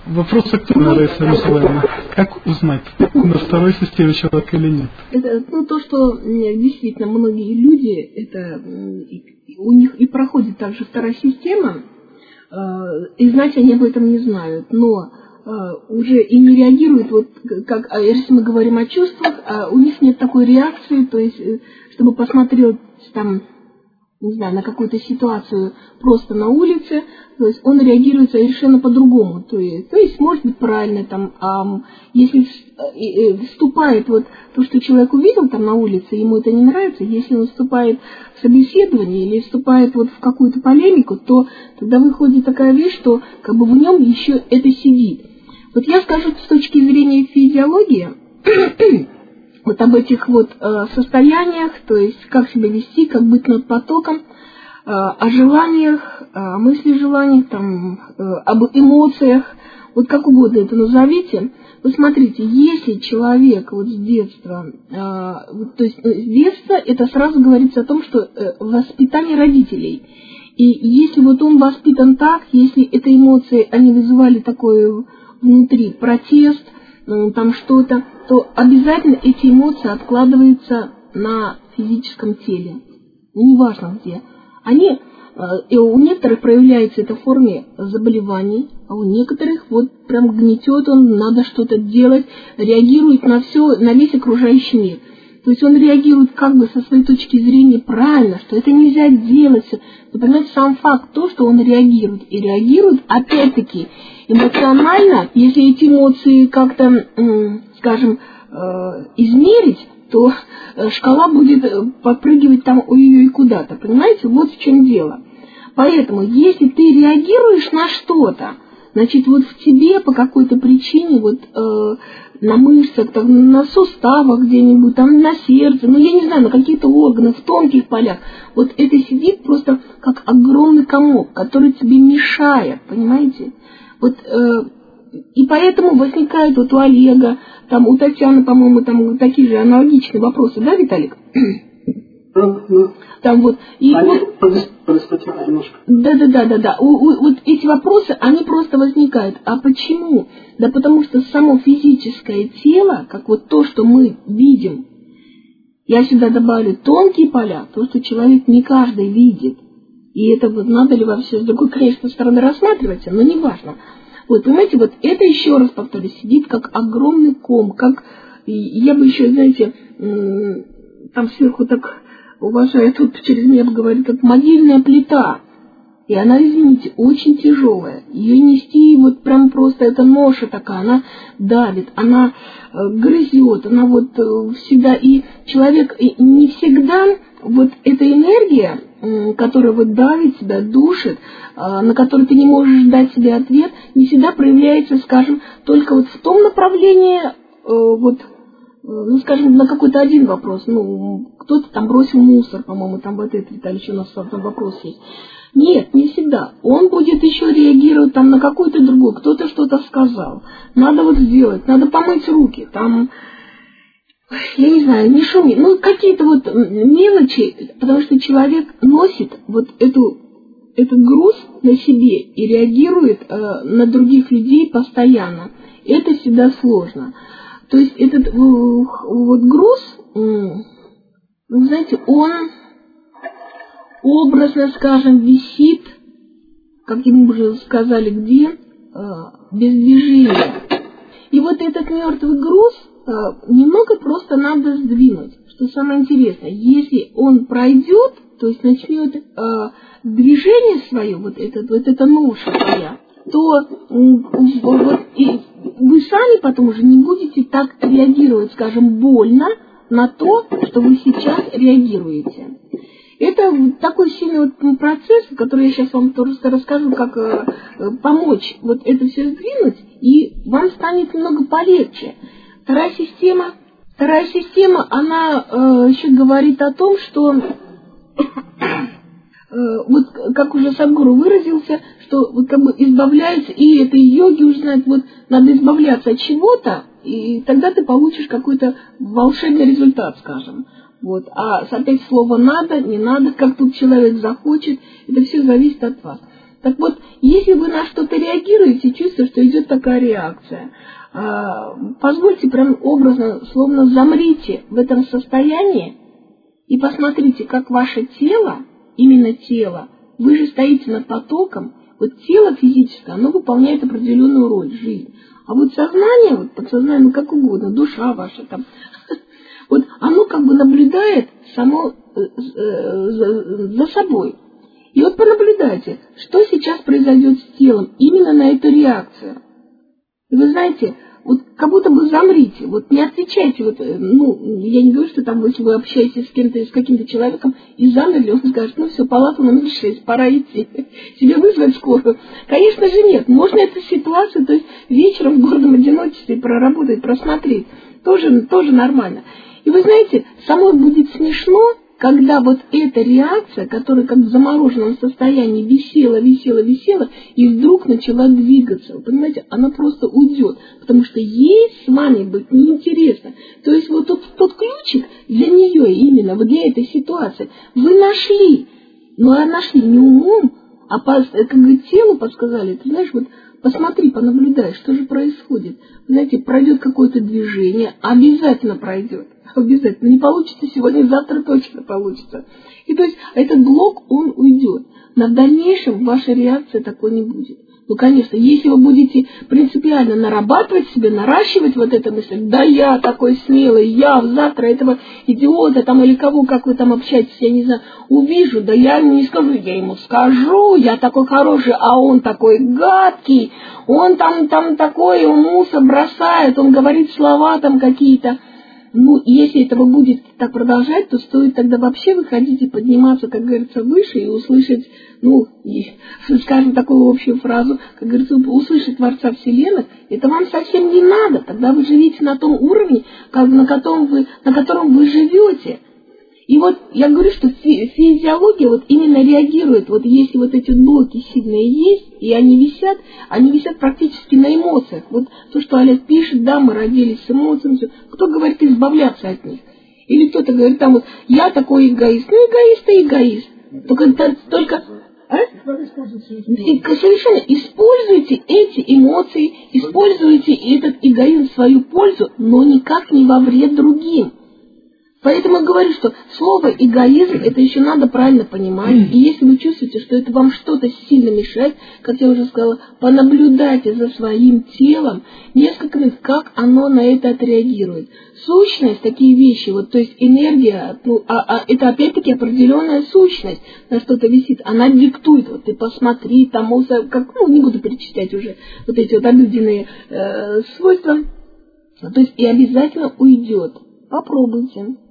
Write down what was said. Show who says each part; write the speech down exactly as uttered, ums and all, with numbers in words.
Speaker 1: Вопрос активно, Раиса Николаевна. Как узнать, на второй системе человек или нет?
Speaker 2: Это ну, то, что действительно многие люди, это у них и проходит также вторая система, и знать они об этом не знают, но уже и не реагируют, вот как если мы говорим о чувствах, а у них нет такой реакции, то есть, чтобы посмотреть там, не знаю, на какую-то ситуацию просто на улице, то есть он реагирует совершенно по-другому. То есть, то есть может быть правильно, там, а если вступает вот то, что человек увидел там на улице, ему это не нравится, если он вступает в собеседование или вступает вот в какую-то полемику, то тогда выходит такая вещь, что как бы в нем еще это сидит. Вот я скажу с точки зрения физиологии, вот об этих вот э, состояниях, то есть как себя вести, как быть над потоком, э, о желаниях, о мыслях, желаниях, там, э, об эмоциях, вот как угодно это назовите. Вот смотрите, если человек вот с детства, э, вот, то есть с детства это сразу говорится о том, что э, воспитание родителей. И если вот он воспитан так, если это эмоции, они вызывали такой внутри протест, там что-то, то обязательно эти эмоции откладываются на физическом теле. Ну, неважно где. Они, и у некоторых проявляется это в форме заболеваний, а у некоторых вот прям гнетет он, надо что-то делать, реагирует на все, на весь окружающий мир. То есть он реагирует как бы со своей точки зрения правильно, что это нельзя делать. Вы понимаете, сам факт то, что он реагирует. И реагирует, опять-таки, эмоционально, если эти эмоции как-то, скажем, измерить, то шкала будет подпрыгивать там ой-ой-ой куда-то. Понимаете, вот в чем дело. Поэтому, если ты реагируешь на что-то, значит, вот в тебе по какой-то причине, вот э, на мышцах, там, на суставах где-нибудь, там, на сердце, ну, я не знаю, на каких-то органах, в тонких полях, вот это сидит просто как огромный комок, который тебе мешает, понимаете? Вот, э, и поэтому возникает вот у Олега, там, у Татьяны, по-моему, там такие же аналогичные вопросы, да, Виталик? Там вот, и вот, да, да, да, да, да. У, у, вот эти вопросы, они просто возникают. А почему? Да потому что само физическое тело, как вот то, что мы видим, я сюда добавлю тонкие поля, то, что человек не каждый видит. И это вот надо ли вообще с другой, конечно, стороны рассматривать, но не важно. Вот, понимаете, вот это, еще раз повторюсь, сидит как огромный ком, как, я бы еще, знаете, там сверху так... уважаю, тут через меня говорит, как могильная плита. И она, извините, очень тяжелая. Ее нести вот прям просто, это ноша такая, она давит, она э, грызет, она вот э, всегда, и человек и не всегда, вот эта энергия, э, которая вот давит тебя, душит, э, на которую ты не можешь дать себе ответ, не всегда проявляется, скажем, только вот в том направлении, э, вот, ну, скажем, на какой-то один вопрос, ну, кто-то там бросил мусор, по-моему, там вот это, Виталий, еще у нас там вопрос есть. Нет, не всегда. Он будет еще реагировать там на какой-то другой, кто-то что-то сказал. Надо вот сделать, надо помыть руки, там, я не знаю, не шуми, ну, какие-то вот мелочи, потому что человек носит вот эту, этот груз на себе и реагирует э, на других людей постоянно. Это всегда сложно. То есть этот вот груз, вы знаете, он образно, скажем, висит, как ему уже сказали, где, без движения. И вот этот мертвый груз немного просто надо сдвинуть. Что самое интересное, если он пройдет, то есть начнет движение свое, вот это, вот эта ноша своя, то вот, и вы сами потом уже не будете так реагировать, скажем, больно на то, что вы сейчас реагируете. Это такой сильный вот процесс, который я сейчас вам тоже расскажу, как э, помочь вот это все сдвинуть, и вам станет немного полегче. Вторая система, вторая система, она э, еще говорит о том, что вот как уже Садхгуру выразился, что вот как бы избавляется, и это йоги уже знают, вот надо избавляться от чего-то, и тогда ты получишь какой-то волшебный результат, скажем. Вот. А опять слово надо, не надо, как тут человек захочет, это все зависит от вас. Так вот, если вы на что-то реагируете, чувствуете, что идет такая реакция, позвольте прям образно, словно замрите в этом состоянии и посмотрите, как ваше тело, именно тело, вы же стоите над потоком, вот тело физическое, оно выполняет определенную роль в жизни. А вот сознание, вот подсознание, ну как угодно, душа ваша там, вот оно как бы наблюдает само за собой. И вот понаблюдайте, что сейчас произойдет с телом именно на эту реакцию. И вы знаете, вот как будто бы замрите, вот не отвечайте, вот, ну, я не говорю, что там, если вы общаетесь с кем-то, с каким-то человеком, и замерли, он скажет, ну все, палата номер шесть, пора идти, себе вызвать скорую. Конечно же нет, можно эту ситуацию, то есть вечером в гордом одиночестве проработать, просмотреть, тоже, тоже нормально. И вы знаете, самой будет смешно, когда вот эта реакция, которая как в замороженном состоянии висела, висела, висела, и вдруг начала двигаться, вы понимаете, она просто уйдет, потому что ей с вами быть неинтересно. То есть вот тот, тот ключик для нее именно, вот для этой ситуации, вы нашли, но нашли не умом, а по, как бы телу подсказали, ты знаешь, вот посмотри, понаблюдай, что же происходит. Знаете, пройдет какое-то движение, обязательно пройдет. Обязательно. Не получится сегодня, завтра точно получится. И то есть этот блок, он уйдет. Но в дальнейшем ваша реакция такой не будет. Ну, конечно, если вы будете принципиально нарабатывать себе, наращивать вот эту мысль, да я такой смелый, я завтра этого идиота там или кого, как вы там общаетесь, я не знаю, увижу, да я ему не скажу, я ему скажу, я такой хороший, а он такой гадкий, он там, там такой, он мусор бросает, он говорит слова там какие-то. Ну, если этого будет так продолжать, то стоит тогда вообще выходить и подниматься, как говорится, выше и услышать, ну, и, скажем такую общую фразу, как говорится, услышать Творца Вселенных, это вам совсем не надо, тогда вы живете на том уровне, как, на, котором вы, на котором вы живете. И вот я говорю, что фи- физиология вот именно реагирует, вот если вот эти блоки сильные есть, и они висят, они висят практически на эмоциях. Вот то, что Олег пишет, да, мы родились с эмоциями, кто говорит избавляться от них? Или кто-то говорит, там вот, я такой эгоист, ну эгоист и эгоист. Только, только а? Совершенно используйте эти эмоции, используйте этот эгоизм в свою пользу, но никак не во вред другим. Поэтому я говорю, что слово эгоизм, это еще надо правильно понимать. И если вы чувствуете, что это вам что-то сильно мешает, как я уже сказала, понаблюдайте за своим телом несколько минут, как оно на это отреагирует. Сущность, такие вещи, вот, то есть энергия, ну, а, а, это опять-таки определенная сущность, на что-то висит, она диктует, вот ты посмотри, там, как, ну, не буду перечислять уже вот эти вот обыденные э, свойства, то есть и обязательно уйдет. Попробуйте.